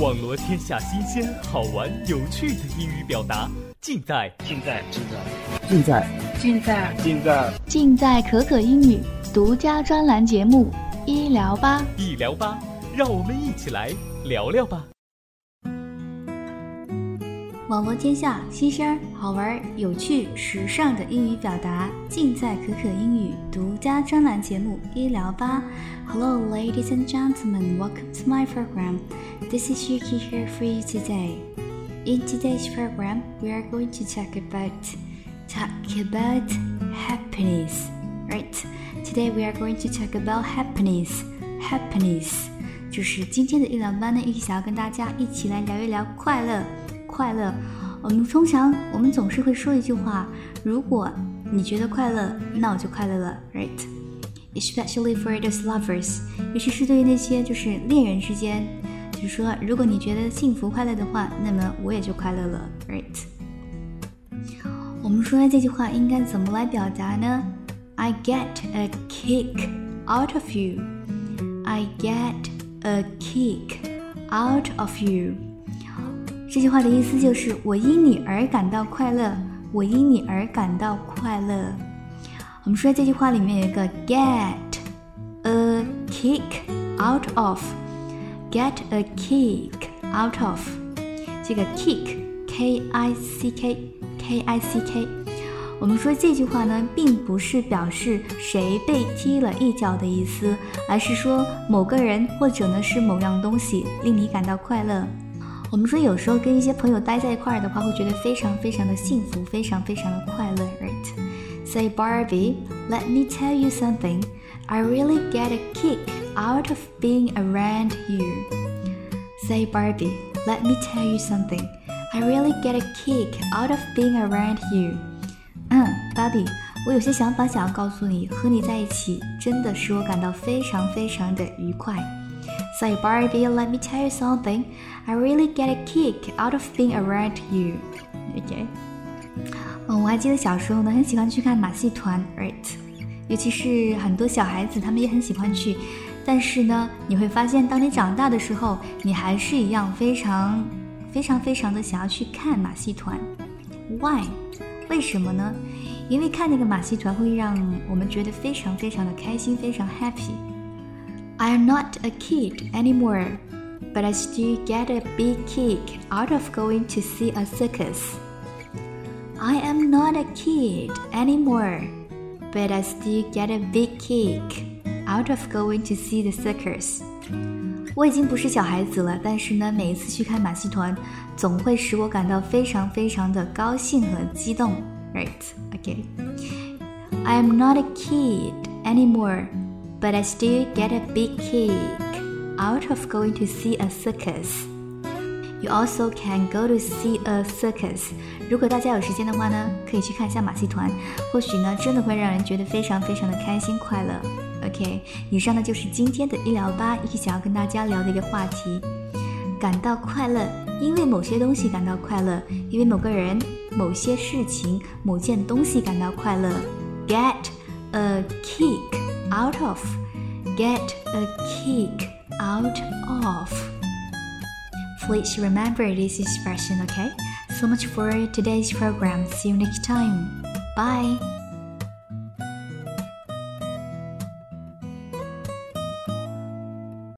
网罗天下新鲜、好玩、有趣的英语表达，尽在可可英语独家专栏节目医疗吧， 让我们一起来聊聊吧。 网罗天下新鲜、好玩、有趣、时尚的英语表达，尽在可可英语独家专栏节目医疗吧。Hello, ladies and gentlemen, welcome to my program. This is Yuki here for you today. In today's program, we are going to talk about happiness. Right? Today we are going to talk about happiness. Happiness 就是今天的医疗班呢，一起想要跟大家一起来聊一聊快乐。我们总是会说一句话，如果你觉得快乐，那我就快乐了 right? Especially for those lovers, 尤其是对于那些就是恋人之间，就是说如果你觉得幸福快乐的话，那么我也就快乐了 right? 我们说这句话应该怎么来表达呢？ I get a kick out of you. I get a kick out of you. 这句话的意思就是我因你而感到快乐，我因你而感到快乐。我们说这句话里面有一个 get a kick out of, get a kick out of. 这个 kick K-I-C-K 我们说这句话呢，并不是表示谁被踢了一脚的意思，而是说某个人或者呢是某样东西令你感到快乐。我们说有时候跟一些朋友待在一块儿的话，会觉得非常非常的幸福，非常非常的快乐 right? Say Barbie, let me tell you something. I really get a kick out of being around you. Say Barbie, let me tell you something. I really get a kick out of being around you. Barbie, 我有些想法想要告诉你，和你在一起真的使我感到非常非常的愉快。Say Barbie, let me tell you something. I really get a kick out of being around you. Okay. 我还记得小时候呢，很喜欢去看马戏团 right? 尤其是很多小孩子他们也很喜欢去，但是呢你会发现当你长大的时候，你还是一样非常非常非常的想要去看马戏团。 Why? 为什么呢？因为看那个马戏团会让我们觉得非常非常的开心，非常 happy。I am not a kid anymore, but I still get a big kick out of going to see a circus. I am not a kid anymore, but I still get a big kick out of going to see the circus. 我已經不是小孩子了，但是呢，每一次去看馬戲團，總會使我感到非常非常的高興和激動 Right, okay. I am not a kid anymore.But I still get a big kick out of going to see a circus. You also can go to see a circus. 如果大家有时间的话呢，可以去看一下马戏团，或许呢，真的会让人觉得非常非常的开心快乐。OK， 以上呢就是今天的医疗吧，一起想要跟大家聊的一个话题。感到快乐，因为某些东西感到快乐，因为某个人、某些事情、某件东西感到快乐。Get a kick.Out of, get a kick out of. Please remember this expression, okay? So much for today's program. See you next time. Bye.